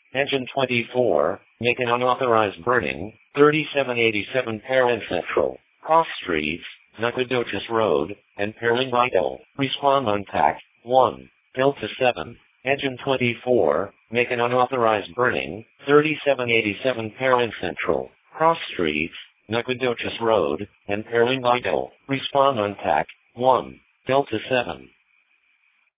Engine 24, make an unauthorized burning, 3787 Perrin Central, Cross Streets, Nacogdoches Road, and Perrin Vital. Respond on TAC 1, Delta 7. Engine 24, make an unauthorized burning, 3787 Perrin Central, Cross Streets, Nacogdoches Road, and Perrin Vital. Respond on TAC 1, Delta 7.